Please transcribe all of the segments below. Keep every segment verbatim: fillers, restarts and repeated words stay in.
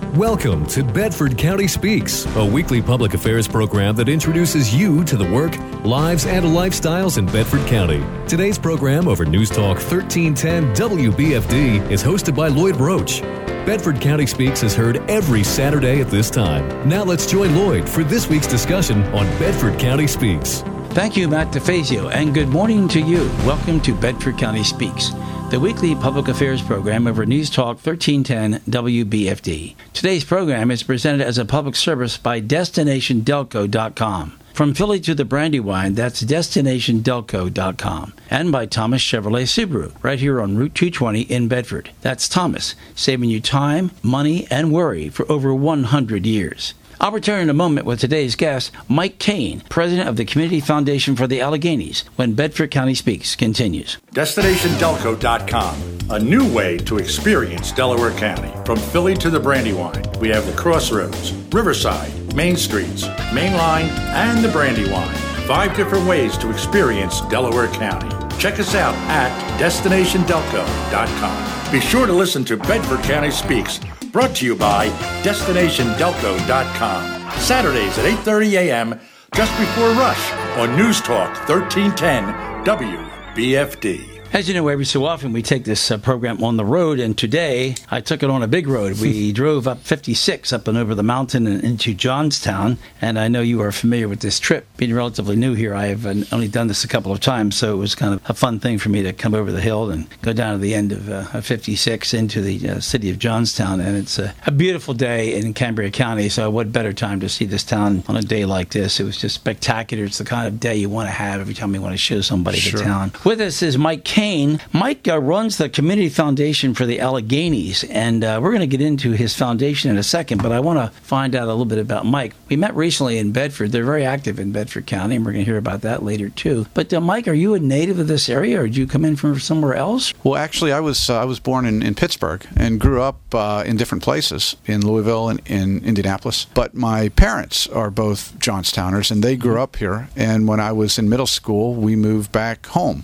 Welcome to Bedford County Speaks, a weekly public affairs program that introduces you to the work, lives, and lifestyles in Bedford County. Today's program over News Talk thirteen ten W B F D is hosted by Lloyd Roach. Bedford County Speaks is heard every Saturday at this time. Now let's join Lloyd for this week's discussion on Bedford County Speaks. Thank you, Matt DeFazio, and good morning to you. Welcome to Bedford County Speaks, the weekly public affairs program over News Talk thirteen ten W B F D. Today's program is presented as a public service by Destination Delco dot com. From Philly to the Brandywine, that's Destination Delco dot com. And by Thomas Chevrolet Subaru, right here on Route two twenty in Bedford. That's Thomas, saving you time, money, and worry for over one hundred years. I'll return in a moment with today's guest, Mike Kane, president of the Community Foundation for the Alleghenies, when Bedford County Speaks continues. Destination Delco dot com, a new way to experience Delaware County. From Philly to the Brandywine, we have the Crossroads, Riverside, Main Streets, Main Line, and the Brandywine. Five different ways to experience Delaware County. Check us out at Destination Delco dot com. Be sure to listen to Bedford County Speaks, brought to you by Destination Delco dot com. Saturdays at eight thirty a.m., just before rush, on News Talk thirteen ten W B F D. As you know, every so often we take this uh, program on the road, and today I took it on a big road. We drove up fifty-six up and over the mountain and into Johnstown, and I know you are familiar with this trip. Being relatively new here, I have only done this a couple of times, so it was kind of a fun thing for me to come over the hill and go down to the end of uh, fifty-six into the uh, city of Johnstown, and it's a, a beautiful day in Cambria County, so what better time to see this town on a day like this. It was just spectacular. It's the kind of day you want to have every time you want to show somebody Sure. the town. With us is Mike Kane. Mike uh, runs the Community Foundation for the Alleghenies, and uh, we're going to get into his foundation in a second, but I want to find out a little bit about Mike. We met recently in Bedford. They're very active in Bedford County, and we're going to hear about that later, too. But, uh, Mike, are you a native of this area, or did you come in from somewhere else? Well, actually, I was uh, I was born in, in Pittsburgh and grew up uh, in different places, in Louisville and in Indianapolis. But my parents are both Johnstowners, and they grew up here. And when I was in middle school, we moved back home.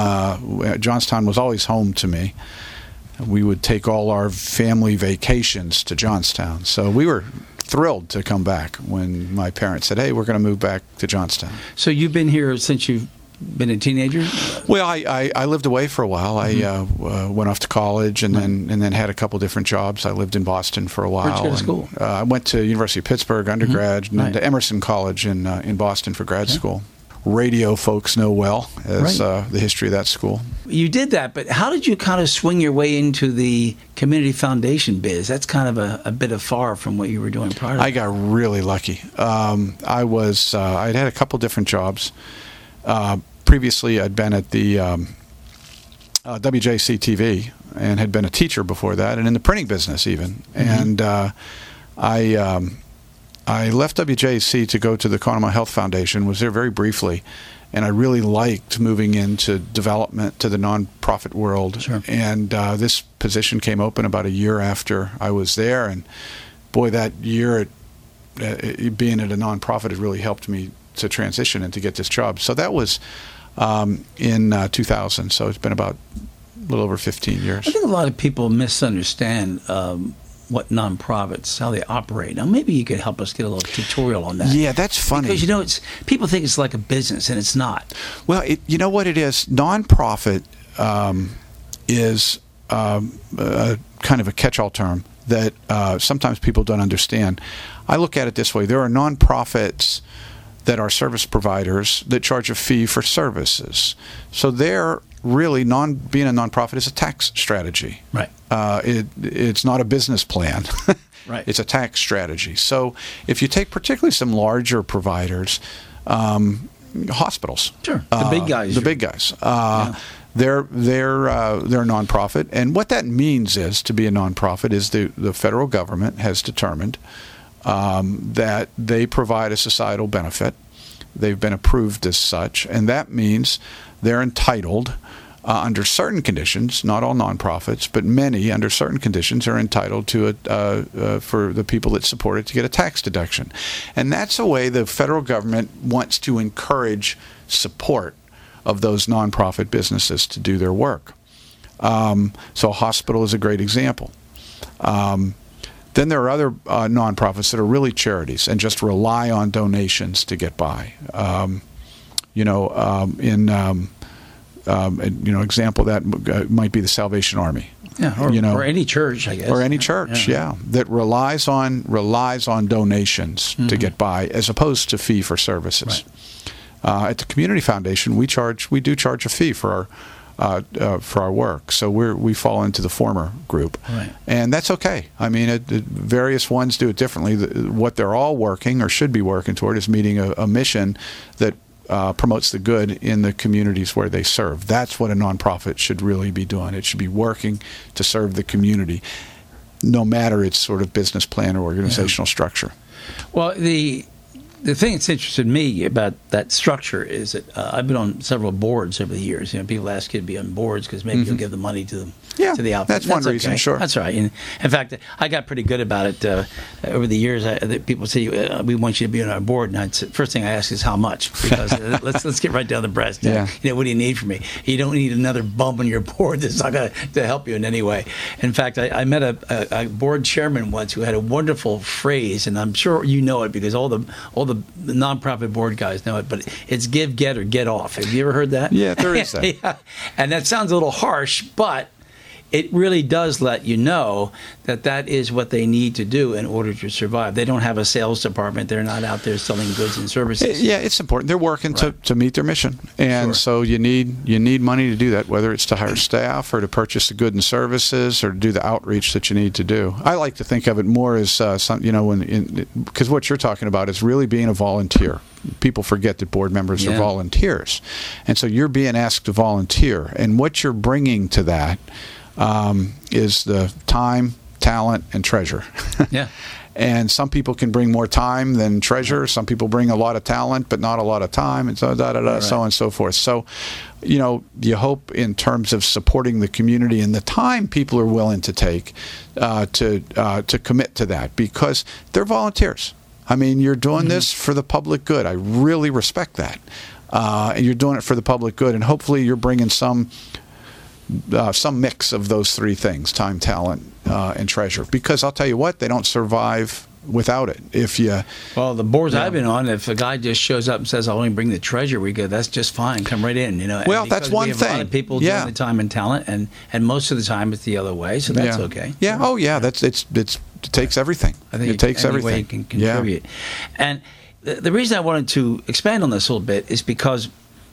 Uh, Johnstown was always home to me. We would take all our family vacations to Johnstown. So we were thrilled to come back when my parents said, hey, we're going to move back to Johnstown. So you've been here since you've been a teenager? Well, I, I, I lived away for a while. Mm-hmm. I uh, uh, went off to college and right. then and then had a couple different jobs. I lived in Boston for a while. Where'd you go to school? Uh, I went to University of Pittsburgh undergrad, mm-hmm. and right. then to Emerson College in uh, in Boston for grad okay. school. Radio folks know well as right. uh, the history of that school. You did that, but how did you kind of swing your way into the community foundation biz? That's kind of a, a bit of far from what you were doing prior to I got really lucky. Um, I was uh, I'd had a couple different jobs. Uh, previously, I'd been at the um, uh, W J C T V and had been a teacher before that, and in the printing business even. Mm-hmm. And uh, I. Um, I left W J C to go to the Conemaugh Health Foundation, was there very briefly, and I really liked moving into development to the nonprofit world. Sure. And uh, this position came open about a year after I was there, and boy, that year it, it, being at a nonprofit has really helped me to transition and to get this job. So that was um, in uh, two thousand, so it's been about a little over fifteen years. I think a lot of people misunderstand um, what nonprofits, how they operate. Now, maybe you could help us get a little tutorial on that. Yeah, that's funny. Because, you know, it's people think it's like a business, and it's not. Well, it, you know what it is? Nonprofit um, is um, a, kind of a catch-all term that uh, sometimes people don't understand. I look at it this way. There are nonprofits that are service providers that charge a fee for services. So they're really, non being a nonprofit is a tax strategy. Right. Uh, it, it's not a business plan. Right. It's a tax strategy. So if you take particularly some larger providers, um, hospitals. Sure. The uh, big guys. The big guys. Uh, yeah. They're they're uh, they're a nonprofit, and what that means is to be a nonprofit is the the federal government has determined um, that they provide a societal benefit. They've been approved as such, and that means they're entitled, uh, under certain conditions, not all nonprofits, but many under certain conditions are entitled to a, uh, uh, for the people that support it to get a tax deduction. And that's a way the federal government wants to encourage support of those nonprofit businesses to do their work. Um, so a hospital is a great example. Um, Then there are other uh, nonprofits that are really charities and just rely on donations to get by. Um, you know, um, in um, um, you know, example of that uh, might be the Salvation Army. Yeah, or, you know, or any church, I guess. Or any church, yeah, yeah that relies on relies on donations mm-hmm. to get by, as opposed to fee for services. Right. Uh, at the Community Foundation, we charge we do charge a fee for our uh, uh, for our work, so we we fall into the former group, right. and that's okay. I mean, it, it, various ones do it differently. The, what they're all working or should be working toward is meeting a, a mission that Uh, promotes the good in the communities where they serve. That's what a nonprofit should really be doing. It should be working to serve the community, no matter its sort of business plan or organizational yeah. structure. Well, the the thing that's interested me about that structure is that uh, I've been on several boards over the years. You know, people ask you to be on boards because maybe mm-hmm. you'll give the money to them. Yeah, to the outfit. that's, that's one reason, okay. sure. That's right. And in fact, I got pretty good about it uh, over the years. I, people say, uh, we want you to be on our board. And I'd say, first thing I ask is how much? Because uh, let's let's get right down the breast. Yeah. You know, what do you need from me? You don't need another bump on your board that's not going to help you in any way. In fact, I, I met a, a, a board chairman once who had a wonderful phrase, and I'm sure you know it because all the all the, the nonprofit board guys know it, but it's give, get, or get off. Have you ever heard that? Yeah, there is that. Yeah. And that sounds a little harsh, but it really does let you know that that is what they need to do in order to survive. They don't have a sales department. They're not out there selling goods and services. Yeah, it's important. They're working right. to, to meet their mission. And sure. so you need you need money to do that, whether it's to hire staff or to purchase the goods and services or to do the outreach that you need to do. I like to think of it more as, uh, some, you know, when because what you're talking about is really being a volunteer. People forget that board members yeah. are volunteers. And so you're being asked to volunteer. And what you're bringing to that Um, is the time, talent, and treasure. Yeah. And some people can bring more time than treasure. Some people bring a lot of talent, but not a lot of time, and so da da da, right. so on and so forth. So, you know, you hope in terms of supporting the community and the time people are willing to take uh, to uh, to commit to that, because they're volunteers. I mean, you're doing mm-hmm. this for the public good. I really respect that, uh, and you're doing it for the public good, and hopefully you're bringing some. Uh, some mix of those three things: time, talent, uh, and treasure. Because I'll tell you what, they don't survive without it. If you well, the boards yeah. I've been on, if a guy just shows up and says, "I'll only bring the treasure," we go, "That's just fine. Come right in." You know. Well, that's one we have thing. A lot of people yeah. doing the time and talent, and and most of the time it's the other way, so that's yeah. okay. Yeah. Oh, yeah. That's it's it's it takes everything. I think it takes any everything. way you can contribute. Yeah. And the, the reason I wanted to expand on this a little bit is because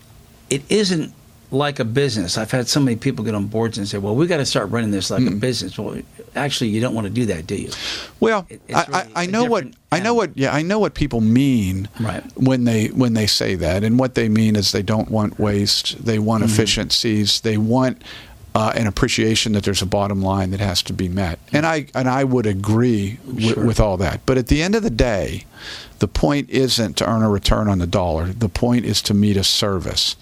it isn't like a business. I've had so many people get on boards and say, well, we got to start running this like mm. a business. Well, actually, you don't want to do that, do you? Well, it, I, really I know what I know what yeah I know what people mean right. when they when they say that, and what they mean is they don't want waste, they want mm-hmm. efficiencies, they want uh, an appreciation that there's a bottom line that has to be met, mm-hmm. and I and I would agree w- sure. with all that. But at the end of the day, the point isn't to earn a return on the dollar. The point is to meet a service.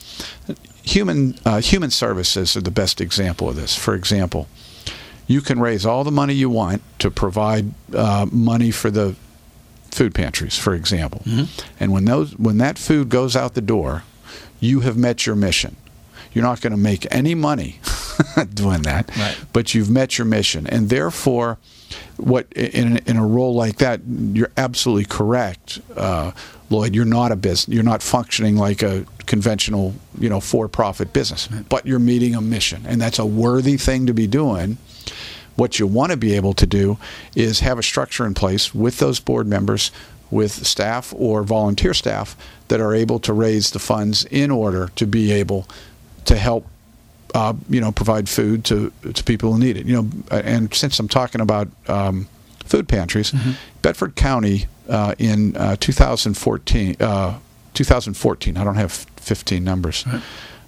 Human uh, human services are the best example of this. For example, you can raise all the money you want to provide uh, money for the food pantries, for example. Mm-hmm. And when those when that food goes out the door, you have met your mission. You're not going to make any money doing that, right. but you've met your mission. And therefore, what in in a role like that, you're absolutely correct, uh, Lloyd. You're not a business. You're not functioning like a conventional, you know, for-profit business, right. but you're meeting a mission, and that's a worthy thing to be doing. What you want to be able to do is have a structure in place with those board members, with staff or volunteer staff that are able to raise the funds in order to be able to help, uh, you know, provide food to to people who need it. You know, and since I'm talking about um, food pantries, mm-hmm. Bedford County uh, in uh, two thousand fourteen, uh, two thousand fourteen, I don't have fifteen numbers. Right.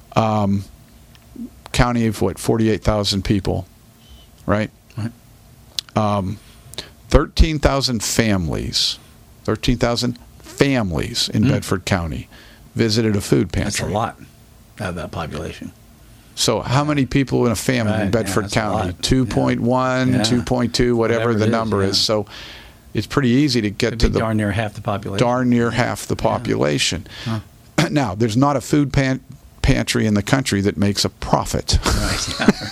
Um, county of what, forty-eight thousand people. Right? Right. Um, thirteen thousand families, thirteen thousand families in mm. Bedford County visited a food pantry. That's a lot out of that population. So how yeah. many people in a family right. in Bedford yeah, County? two point one, yeah. two point two, whatever, whatever the number is, yeah. is. So it's pretty easy to get Could to be the darn near half the population. Darn near half the population. Yeah. Huh. Now, there's not a food pan- pantry in the country that makes a profit. Right. Yeah, right.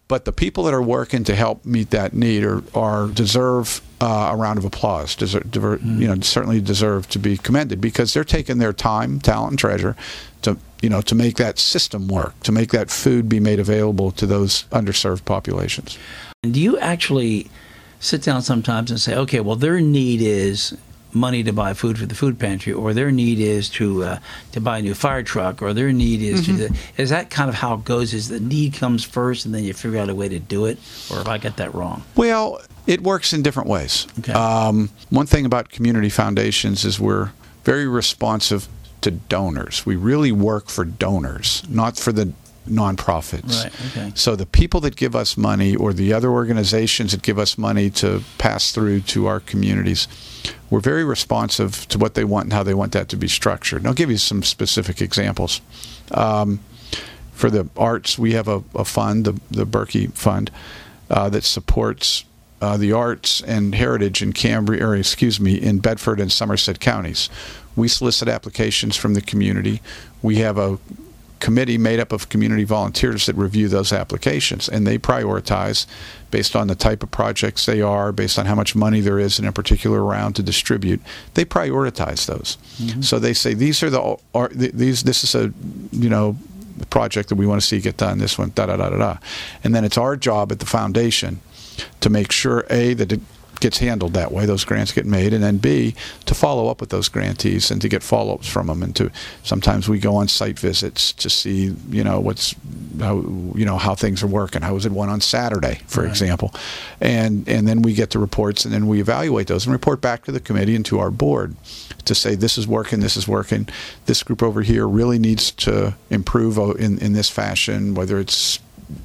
But the people that are working to help meet that need are, are deserve uh, a round of applause. Deserve, deserve, mm. You know, certainly deserve to be commended because they're taking their time, talent, and treasure to you know to make that system work, to make that food be made available to those underserved populations. And do you actually sit down sometimes and say, okay, well, their need is money to buy food for the food pantry, or their need is to uh, to buy a new fire truck, or their need is mm-hmm. to... Is that kind of how it goes? Is the need comes first, and then you figure out a way to do it? Or have I got that wrong? Well, it works in different ways. Okay. Um, one thing about community foundations is we're very responsive to donors. We really work for donors, not for the nonprofits. Right, okay. So the people that give us money or the other organizations that give us money to pass through to our communities, we're very responsive to what they want and how they want that to be structured. And I'll give you some specific examples. Um, for the arts, we have a, a fund, the, the Berkey Fund, uh, that supports uh, the arts and heritage in Cambria, or excuse me, in Bedford and Somerset counties. We solicit applications from the community. We have a committee made up of community volunteers that review those applications, and they prioritize based on the type of projects they are, based on how much money there is in a particular round to distribute. They prioritize those. Mm-hmm. So they say these are the are, these this is a you know project that we want to see get done. This one, da da da da da, and then it's our job at the foundation to make sure a that it gets handled that way, those grants get made, and then B, to follow up with those grantees and to get follow-ups from them, and to sometimes we go on site visits to see, you know, what's how you know how things are working. How was it one on Saturday, for right. example, and and then we get the reports, and then we evaluate those and report back to the committee and to our board to say this is working, this is working, this group over here really needs to improve in in this fashion, whether it's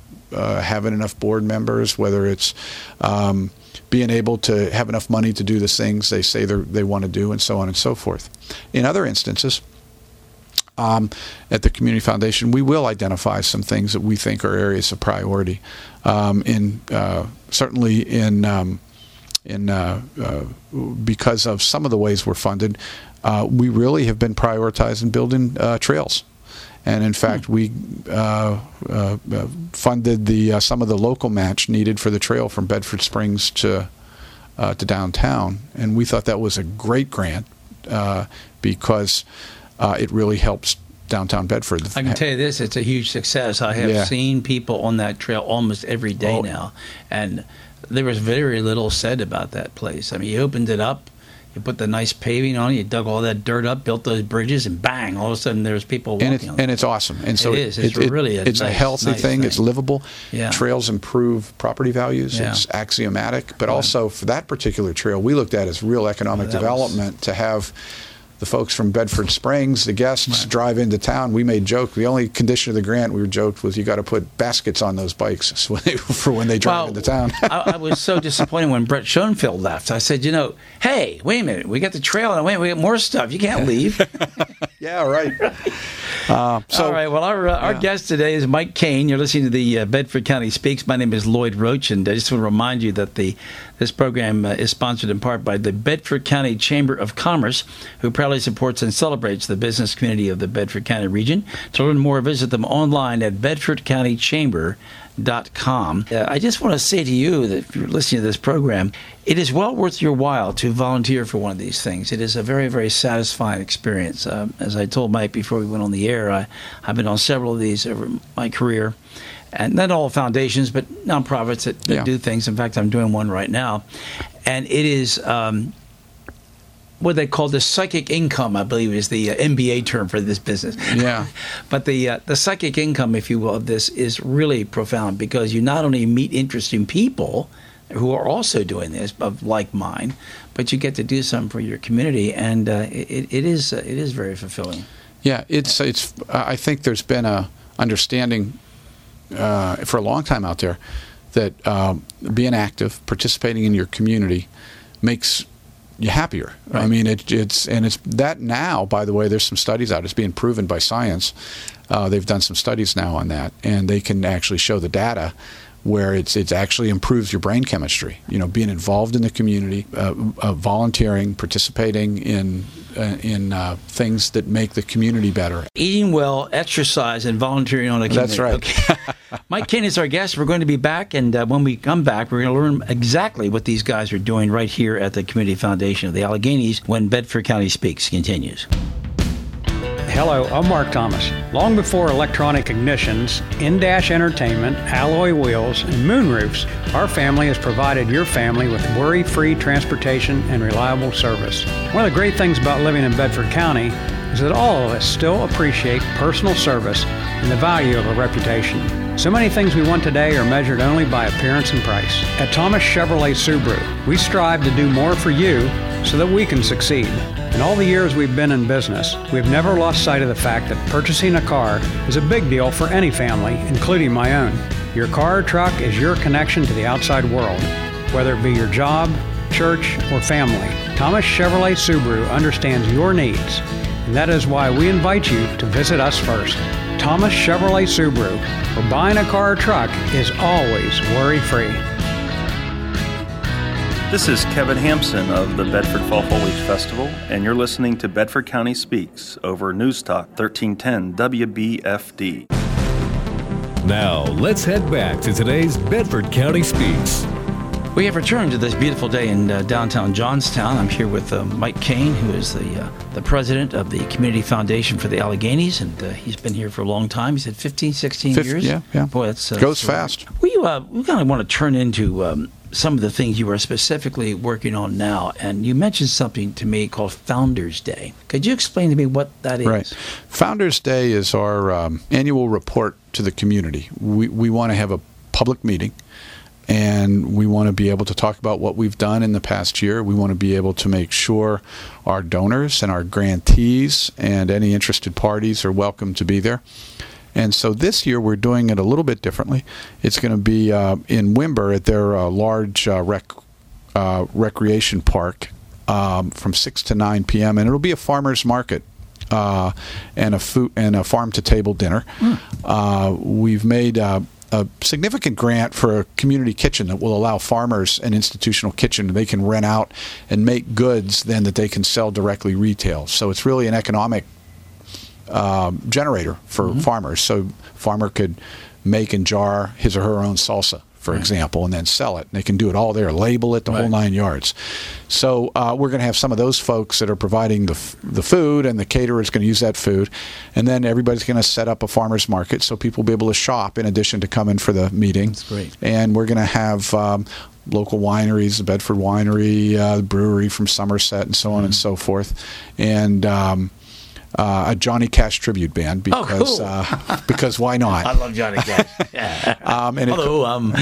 uh, having enough board members, whether it's um, being able to have enough money to do the things they say they want to do, and so on and so forth. In other instances, um, at the Community Foundation, we will identify some things that we think are areas of priority. Um, in uh, certainly in um, in uh, uh, because of some of the ways we're funded, uh, we really have been prioritizing building uh, trails. And in fact, hmm. we uh, uh, funded the uh, some of the local match needed for the trail from Bedford Springs to uh, to downtown, and we thought that was a great grant uh, because uh, it really helps downtown Bedford. I can tell you this: it's a huge success. I have yeah. seen people on that trail almost every day oh. now, and there was very little said about that place. I mean, you opened it up. You put the nice paving on it, you dug all that dirt up, built those bridges, and bang, all of a sudden there's people walking and it's, on it. And it's awesome. And so it is. It's it, really a It's nice, a healthy nice thing. thing. It's livable. Yeah. Trails improve property values. Yeah. It's axiomatic. But yeah. also for that particular trail, we looked at as real economic yeah, development was... to have the folks from Bedford Springs, the guests, right. drive into town. We made joke. The only condition of the grant we were joked was you got to put baskets on those bikes so when they, for when they drive well, into town. I, I was so disappointed when Brett Schoenfeld left. I said, you know, hey, wait a minute. We got the trail, and wait, we got more stuff. You can't leave. Yeah, right. Uh, so, All right. Well, our uh, our yeah. guest today is Mike Kane. You're listening to the uh, Bedford County Speaks. My name is Lloyd Roach, and I just want to remind you that the this program uh, is sponsored in part by the Bedford County Chamber of Commerce, who proudly supports and celebrates the business community of the Bedford County region. To learn more, visit them online at bedford county chamber dot com. Uh, I just want to say to you that if you're listening to this program, it is well worth your while to volunteer for one of these things. It is a very, very satisfying experience. Uh, as I told Mike before we went on the air, I, I've been on several of these over my career. And not all foundations, but nonprofits that, that yeah. do things. In fact, I'm doing one right now. And it is um, what they call the psychic income, I believe is the uh, M B A term for this business. Yeah. But the uh, the psychic income, if you will, of this is really profound because you not only meet interesting people who are also doing this, of like mind, but you get to do something for your community, and uh, it, it is uh, it is very fulfilling. Yeah, it's it's. I think there's been a understanding uh, for a long time out there that um, being active, participating in your community, makes you happier. Right. I mean, it, it's and it's that now. By the way, there's some studies out. It's being proven by science. Uh, they've done some studies now on that, and they can actually show the data where it's it's actually improves your brain chemistry. You know, being involved in the community, uh, uh, volunteering, participating in uh, in uh, things that make the community better. Eating well, exercise, and volunteering on a community. That's right. Okay. Mike Kane is our guest. We're going to be back, and uh, when we come back, we're going to learn exactly what these guys are doing right here at the Community Foundation of the Alleghenies when Bedford County Speaks continues. Hello, I'm Mark Thomas. Long before electronic ignitions, in-dash entertainment, alloy wheels, and moonroofs, our family has provided your family with worry-free transportation and reliable service. One of the great things about living in Bedford County is that all of us still appreciate personal service and the value of a reputation. So many things we want today are measured only by appearance and price. At Thomas Chevrolet Subaru, we strive to do more for you so that we can succeed. In all the years we've been in business, we've never lost sight of the fact that purchasing a car is a big deal for any family, including my own. Your car or truck is your connection to the outside world, whether it be your job, church, or family. Thomas Chevrolet Subaru understands your needs, and that is why we invite you to visit us first. Thomas Chevrolet Subaru, where buying a car or truck is always worry-free. This is Kevin Hampson of the Bedford Fall Foliage Festival, and you're listening to Bedford County Speaks over News Talk thirteen ten W B F D. Now, let's head back to today's Bedford County Speaks. We have returned to this beautiful day in uh, downtown Johnstown. I'm here with uh, Mike Kane, who is the uh, the president of the Community Foundation for the Alleghenies, and uh, he's been here for a long time. He said fifteen, sixteen fifty, years? Yeah, yeah. Boy, that's... Uh, Goes so fast. We, uh, we kind of want to turn into um, some of the things you are specifically working on now, and you mentioned something to me called Founders Day. Could you explain to me what that is? Right. Founders Day is our um, annual report to the community. We, we want to have a public meeting, and we want to be able to talk about what we've done in the past year. We want to be able to make sure our donors and our grantees and any interested parties are welcome to be there. And so this year we're doing it a little bit differently. It's going to be uh, in Wimber at their uh, large uh, rec, uh, recreation park um, from six to nine p.m. and it'll be a farmer's market uh, and a food and a farm to table dinner. Mm. Uh, we've made uh, a significant grant for a community kitchen that will allow farmers an institutional kitchen they can rent out and make goods then that they can sell directly retail. So it's really an economic Um, generator for mm-hmm. farmers. So farmer could make and jar his or her own salsa, for right. example, and then sell it. And they can do it all there, label it, the right. whole nine yards. So uh, we're going to have some of those folks that are providing the f- the food, and the caterer is going to use that food. And then everybody's going to set up a farmer's market so people will be able to shop in addition to come in for the meeting. That's great. And we're going to have um, local wineries, the Bedford Winery, uh, the brewery from Somerset, and so on mm-hmm. and so forth. And um, Uh, a Johnny Cash tribute band because oh, cool. uh, because why not? I love Johnny Cash. Yeah. um, and Although, it, um,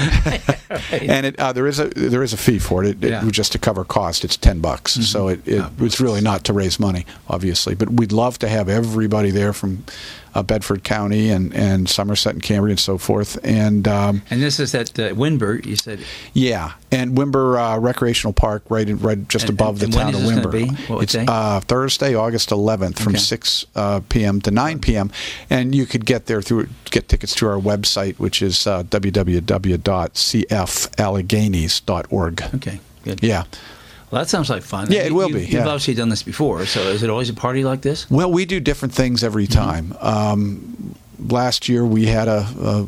and it, uh, there is a there is a fee for it. It, it yeah. just to cover cost. It's ten bucks. Mm-hmm. So it, it oh, it's really not to raise money, obviously. But we'd love to have everybody there from uh, Bedford County and, and Somerset and Cambria and so forth. And um, and this is at uh, Wimber, you said. Yeah, and Wimber uh, Recreational Park, right in, right just and, above and, the and town of when is Wimber. this gonna be? What it's day? Uh, Thursday, August eleventh, from okay. six uh, p.m. to nine p.m. And you could get there through get tickets through our website, which is uh, w w w dot c f alleghenies dot org. Okay, good. Yeah. Well, that sounds like fun. Yeah, it will you, be. You've yeah. obviously done this before, so is it always a party like this? Well, we do different things every time. Mm-hmm. Um, last year we had a a,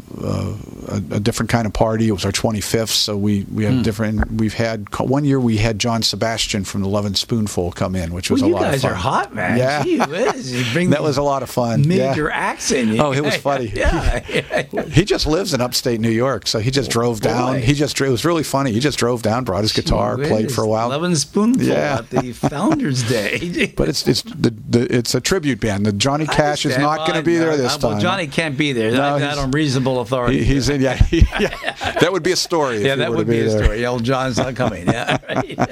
a a different kind of party. It was our twenty-fifth, so we we had mm. different. We've had one year we had John Sebastian from the Lovin' Spoonful come in, which was well, a lot of fun. You guys are hot, man. Yeah, Gee whiz. You bring that was a lot of fun. Major yeah. acts in. Oh, it was funny. yeah, he just lives in upstate New York, so he just drove down. Boy. He just it was really funny. He just drove down, brought his guitar, Gee played whiz. for a while. Lovin' Spoonful yeah. at the Founders Day. But it's it's the, the it's a tribute band. The Johnny Cash is not well, going to be there this uh, well, time. Johnny can't be there. No, Not on reasonable authority. He, he's in. Yeah, he, yeah, that would be a story. If yeah, he that were would to be, be a there. story. Old John's not coming. Yeah. Right.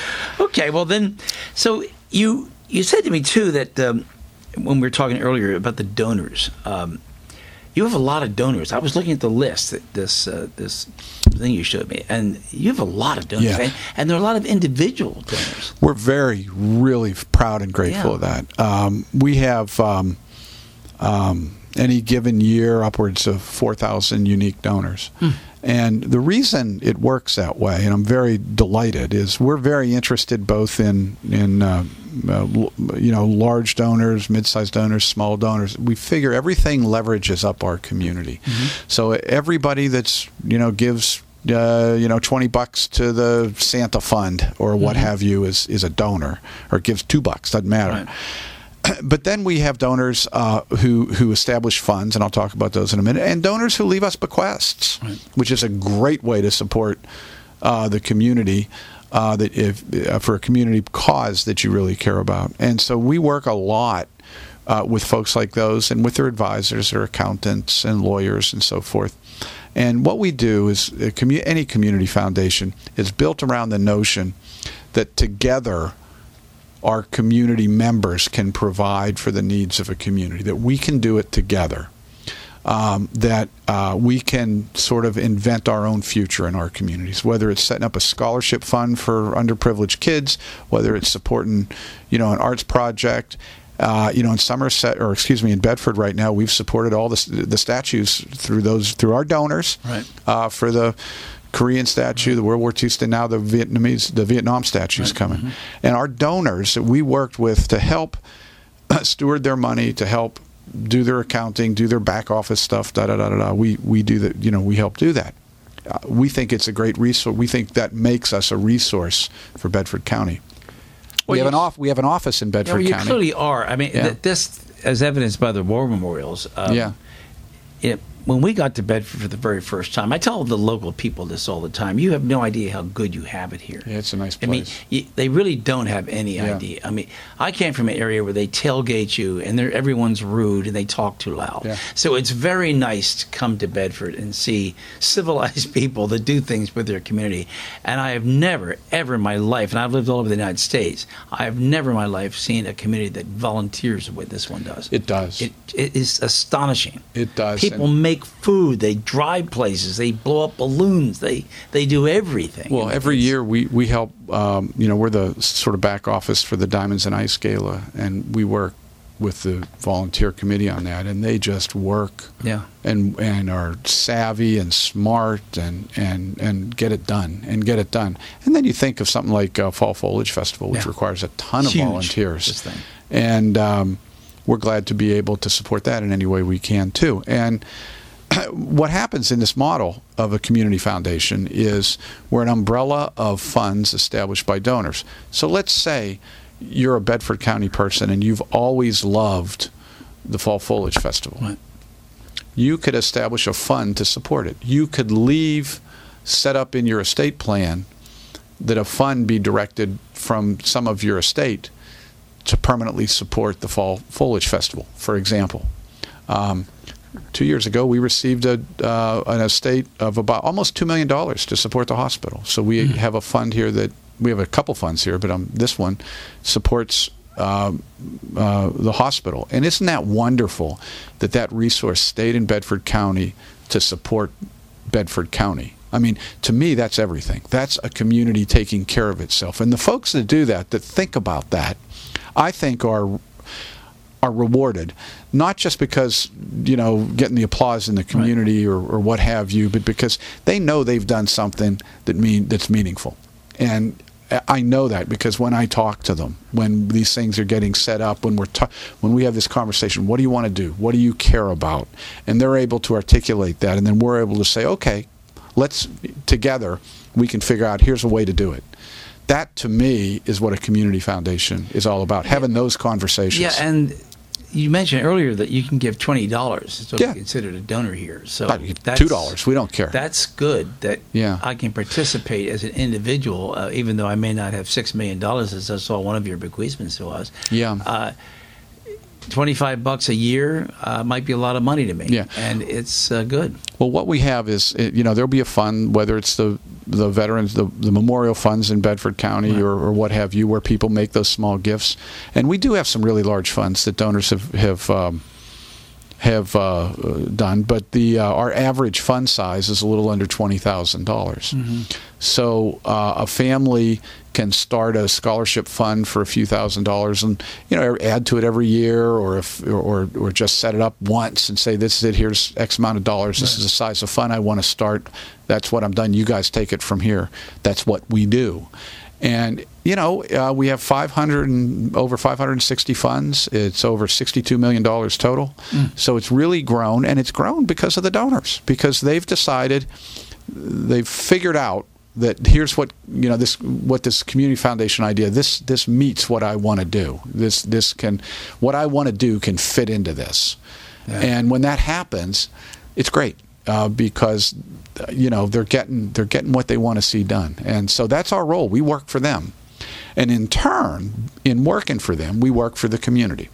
Okay. Well, then, so you you said to me too that um, when we were talking earlier about the donors, um, you have a lot of donors. I was looking at the list, this uh, this thing you showed me, and you have a lot of donors, Yeah. and, and there are a lot of individual donors. We're very, really proud and grateful Yeah. of that. Um, we have um, um, any given year upwards of four thousand unique donors. Hmm. And the reason it works that way, and I'm very delighted, is we're very interested both in in uh, uh, you know large donors, mid-sized donors, small donors. We figure everything leverages up our community. Mm-hmm. So everybody that's you know gives uh, you know twenty bucks to the Santa Fund or what mm-hmm. have you is is a donor, or gives two bucks, doesn't matter. Right. But then we have donors uh, who who establish funds, and I'll talk about those in a minute, and donors who leave us bequests, right. which is a great way to support uh, the community uh, that if uh, for a community cause that you really care about. And so we work a lot uh, with folks like those, and with their advisors, their accountants, and lawyers, and so forth. And what we do is a commu- any community foundation is built around the notion that together our community members can provide for the needs of a community, that we can do it together, um, that uh, we can sort of invent our own future in our communities, whether it's setting up a scholarship fund for underprivileged kids, whether it's supporting, you know, an arts project. Uh, you know, in Somerset, or excuse me, in Bedford right now, we've supported all the, the statues through those, through our donors, right. uh, for the Korean statue, the World War Two statue, now the Vietnamese, the Vietnam statue is right. coming. Mm-hmm. And our donors that we worked with to help steward their money, to help do their accounting, do their back office stuff, da da da da da. We we do that. You know, we help do that. Uh, we think it's a great resource. We think that makes us a resource for Bedford County. Well, we have you, an off. We have an office in Bedford you know, County. You clearly are. I mean, yeah. th- this, as evidenced by the war memorials. Um, yeah. It, when we got to Bedford for the very first time, I tell the local people this all the time. You have no idea how good you have it here. Yeah, it's a nice place. I mean, you, they really don't have any yeah. idea. I mean, I came from an area where they tailgate you, and everyone's rude, and they talk too loud. Yeah. So it's very nice to come to Bedford and see civilized people that do things with their community. And I have never, ever in my life, and I've lived all over the United States, I have never in my life seen a community that volunteers the way this one does. It does. It, it is astonishing. It does. People and make food, they drive places, they blow up balloons, they they do everything. Well, every year we we help. Um, you know, we're the sort of back office for the Diamonds and Ice Gala, and we work with the volunteer committee on that, and they just work. Yeah. And and are savvy and smart and and and get it done and get it done. And then you think of something like uh, Fall Foliage Festival, which yeah. requires a ton it's of huge, volunteers. This thing. And um, we're glad to be able to support that in any way we can too. And what happens in this model of a community foundation is we're an umbrella of funds established by donors. So let's say you're a Bedford County person and you've always loved the Fall Foliage Festival. Right. You could establish a fund to support it. You could leave set up in your estate plan that a fund be directed from some of your estate to permanently support the Fall Foliage Festival, for example. Um, Two years ago, we received a, uh, an estate of about almost two million dollars to support the hospital. So we mm-hmm. have a fund here that, we have a couple funds here, but um, this one supports uh, uh, the hospital. And isn't that wonderful that that resource stayed in Bedford County to support Bedford County? I mean, to me, that's everything. That's a community taking care of itself. And the folks that do that, that think about that, I think are are rewarded, not just because, you know, getting the applause in the community right. or, or what have you, but because they know they've done something that mean that's meaningful. And I know that because when I talk to them, when these things are getting set up, when we're ta- when we have this conversation, what do you want to do? What do you care about? And they're able to articulate that, and then we're able to say, okay, let's together we can figure out here's a way to do it. That, to me, is what a community foundation is all about, having those conversations. Yeah, and you mentioned earlier that you can give twenty dollars. So yeah. considered a donor here. So that's, two dollars. We don't care. That's good that yeah. I can participate as an individual, uh, even though I may not have six million dollars, as I saw one of your bequeathments to us. Yeah. Uh, twenty-five bucks a year uh, might be a lot of money to me. Yeah. And it's uh, good. Well, what we have is, you know, there'll be a fund, whether it's the the veterans, the, the memorial funds in Bedford County right. or, or what have you, where people make those small gifts. And we do have some really large funds that donors have have um, have uh, done, but the uh, our average fund size is a little under twenty thousand dollars. Mm-hmm. So uh, a family can start a scholarship fund for a few thousand dollars, and you know add to it every year, or if or or just set it up once and say, this is it. Here's X amount of dollars. This right. is the size of fund I want to start. That's what I'm done. You guys take it from here. That's what we do. And you know uh, we have five hundred and over five hundred sixty funds. It's over sixty-two million dollars total. Mm. So it's really grown, and it's grown because of the donors, because they've decided, they've figured out that here's what you know this what this community foundation idea this this meets what I want to do. This this can what I want to do can fit into this, yeah. And when that happens, it's great uh, because you know they're getting they're getting what they want to see done, and so that's our role. We work for them, and in turn, in working for them, we work for the community.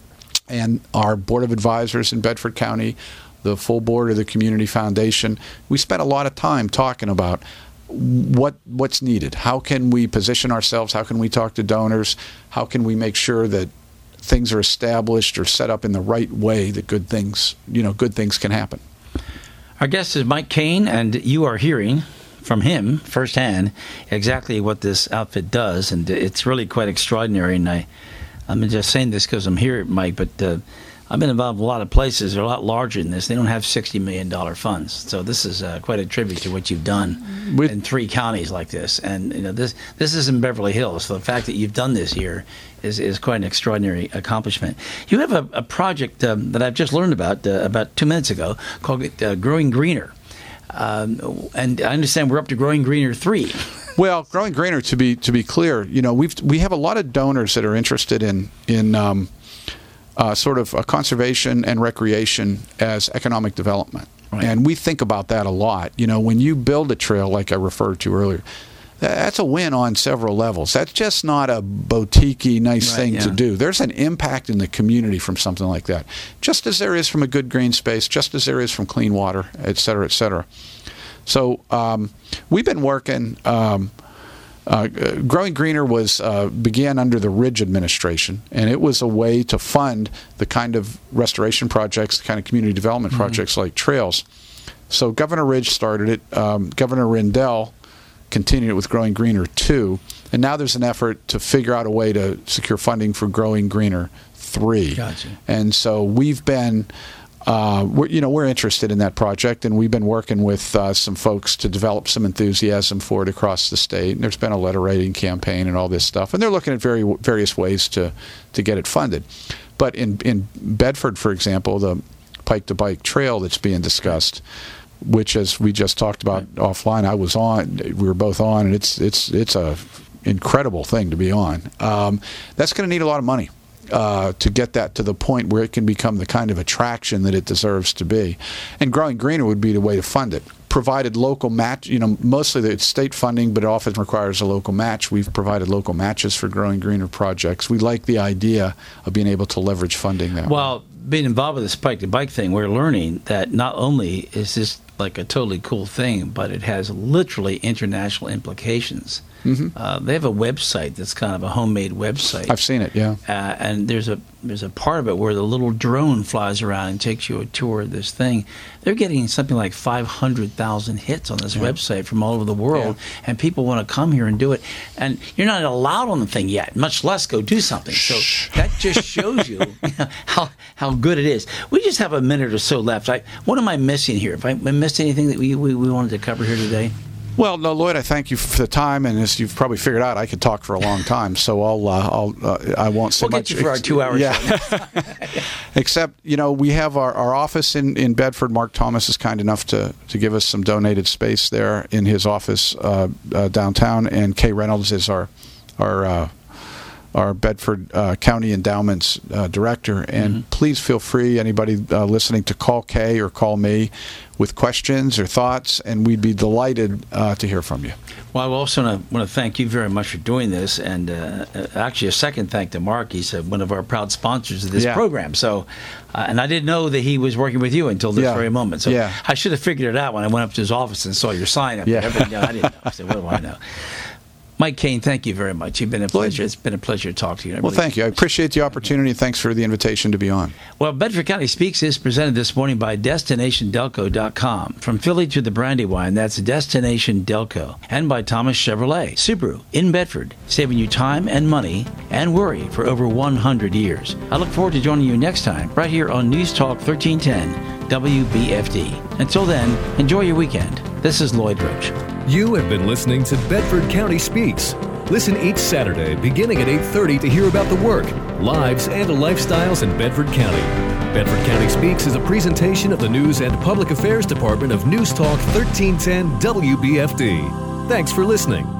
And our board of advisors in Bedford County, the full board of the community foundation, we spent a lot of time talking about what what's needed. How can we position ourselves? How can we talk to donors? How can we make sure that things are established or set up in the right way that good things, you know, good things can happen? Our guest is Mike Kane, and you are hearing from him firsthand exactly what this outfit does, and it's really quite extraordinary. And I, I'm just saying this because I'm here, Mike, but uh, I've been involved in a lot of places. They're a lot larger than this. They don't have sixty million dollars funds. So this is uh, quite a tribute to what you've done With, in three counties like this. And you know this this is in Beverly Hills. So the fact that you've done this here is, is quite an extraordinary accomplishment. You have a, a project um, that I've just learned about uh, about two minutes ago called uh, Growing Greener. Um, and I understand we're up to Growing Greener three. Well, Growing Greener, to be to be clear, you know, we've we have a lot of donors that are interested in in um, uh, sort of uh, conservation and recreation as economic development, right. And we think about that a lot. You know, when you build a trail, like I referred to earlier, that's a win on several levels. That's just not a boutique-y nice right, thing yeah. to do. There's an impact in the community from something like that, just as there is from a good green space, just as there is from clean water, et cetera, et cetera. So um, we've been working. Um, uh, Growing Greener was uh, began under the Ridge administration, and it was a way to fund the kind of restoration projects, the kind of community development mm-hmm. projects like trails. So Governor Ridge started it. Um, Governor Rendell continued it with Growing Greener two, and now there's an effort to figure out a way to secure funding for Growing Greener three. Gotcha. And so we've been. Uh, we're, you know, we're interested in that project, and we've been working with uh, some folks to develop some enthusiasm for it across the state. And there's been a letter writing campaign and all this stuff, and they're looking at very various ways to to get it funded. But in in Bedford, for example, the Pike to Bike Trail that's being discussed, which, as we just talked about offline, I was on. We were both on, and it's it's it's a incredible thing to be on. Um, that's going to need a lot of money. Uh, to get that to the point where it can become the kind of attraction that it deserves to be. And Growing Greener would be the way to fund it. Provided local match, you know, mostly it's state funding, but it often requires a local match. We've provided local matches for Growing Greener projects. We like the idea of being able to leverage funding that well, way. Being involved with this Pike to Bike thing, we're learning that not only is this like a totally cool thing, but it has literally international implications. Mm-hmm. Uh, they have a website that's kind of a homemade website. I've seen it, yeah. Uh, and there's a there's a part of it where the little drone flies around and takes you a tour of this thing. They're getting something like five hundred thousand hits on this yeah. website from all over the world, yeah. and people want to come here and do it. And you're not allowed on the thing yet, much less go do something. Shh. So that just shows you how how good it is. We just have a minute or so left. I, what am I missing here? If I missed anything that we, we, we wanted to cover here today? Well, no, Lloyd, I thank you for the time, and as you've probably figured out, I could talk for a long time, so I'll, uh, I'll, uh, I won't say we'll much. We'll get you for our two hours. Yeah. Except, you know, we have our, our office in, in Bedford. Mark Thomas is kind enough to, to give us some donated space there in his office uh, uh, downtown, and Kay Reynolds is our our uh, our Bedford uh, County Endowments uh, Director. And mm-hmm. please feel free, anybody uh, listening, to call Kay or call me with questions or thoughts, and we'd be delighted uh, to hear from you. Well, I also want to thank you very much for doing this, and uh, actually a second thank to Mark. He's uh, one of our proud sponsors of this yeah. program. So, uh, and I didn't know that he was working with you until this yeah. very moment. So yeah. I should have figured it out when I went up to his office and saw your sign up yeah. there. But, you know, I didn't know. I said, what do I know? Mike Kane, thank you very much. You've been a pleasure. It's been a pleasure to talk to you. I Well, really thank you. I appreciate the opportunity. Thanks for the invitation to be on. Well, Bedford County Speaks is presented this morning by Destination Delco dot com. From Philly to the Brandywine, that's Destination Delco. And by Thomas Chevrolet, Subaru, in Bedford, saving you time and money and worry for over one hundred years. I look forward to joining you next time, right here on News Talk thirteen ten W B F D. Until then, enjoy your weekend. This is Lloyd Roach. You have been listening to Bedford County Speaks. Listen each Saturday beginning at eight thirty to hear about the work, lives, and lifestyles in Bedford County. Bedford County Speaks is a presentation of the News and Public Affairs Department of News Talk thirteen ten W B F D. Thanks for listening.